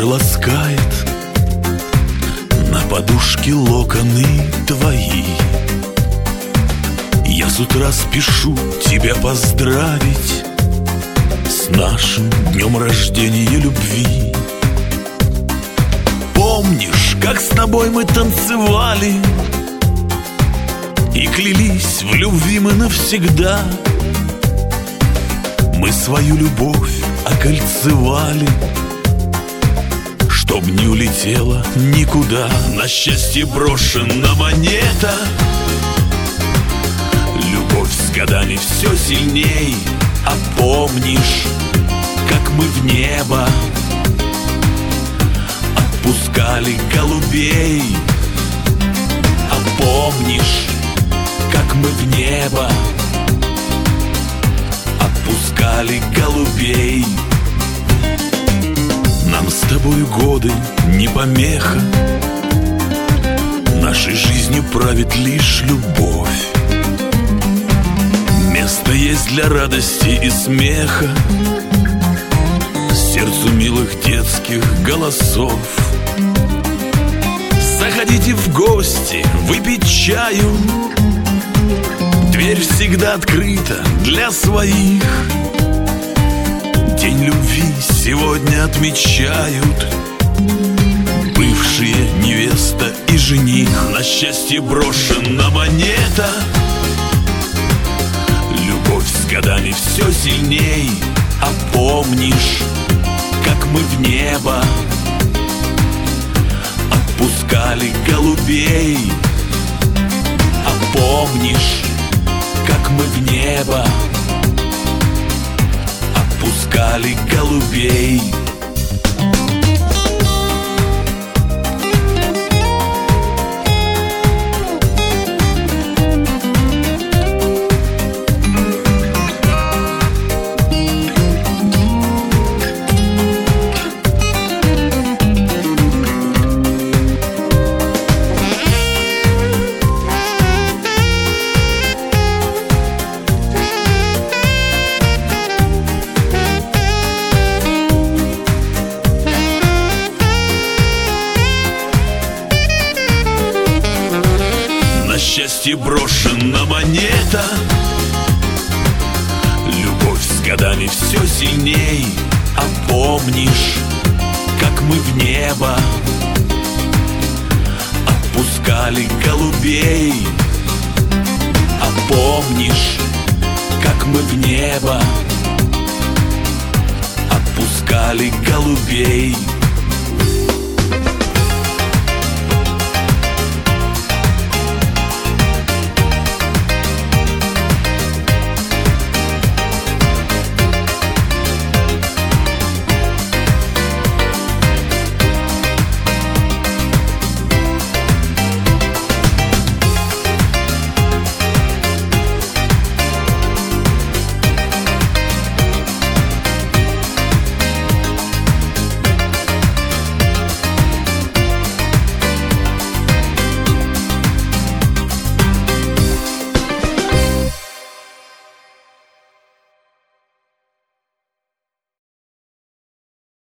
же ласкает на подушке локоны твои. Я с утра спешу тебя поздравить с нашим днем рождения любви. Помнишь, как с тобой мы танцевали и клялись в любви мы навсегда? Мы свою любовь окольцевали, чтоб не улетела никуда. На счастье брошена монета, любовь с годами все сильней. А помнишь, как мы в небо отпускали голубей? А помнишь, как мы в небо отпускали голубей? Нам с тобой годы не помеха, нашей жизнью правит лишь любовь. Место есть для радости и смеха, сердцу милых детских голосов. Заходите в гости, выпить чаю, дверь всегда открыта для своих. День любви сегодня отмечают бывшие невеста и жених. На счастье брошена монета, любовь с годами все сильней. А помнишь, как мы в небо отпускали голубей? А помнишь, как мы в небо отпускали голубей? Счастье брошена монета, любовь с годами все сильней. А помнишь, как мы в небо отпускали голубей? А помнишь, как мы в небо отпускали голубей?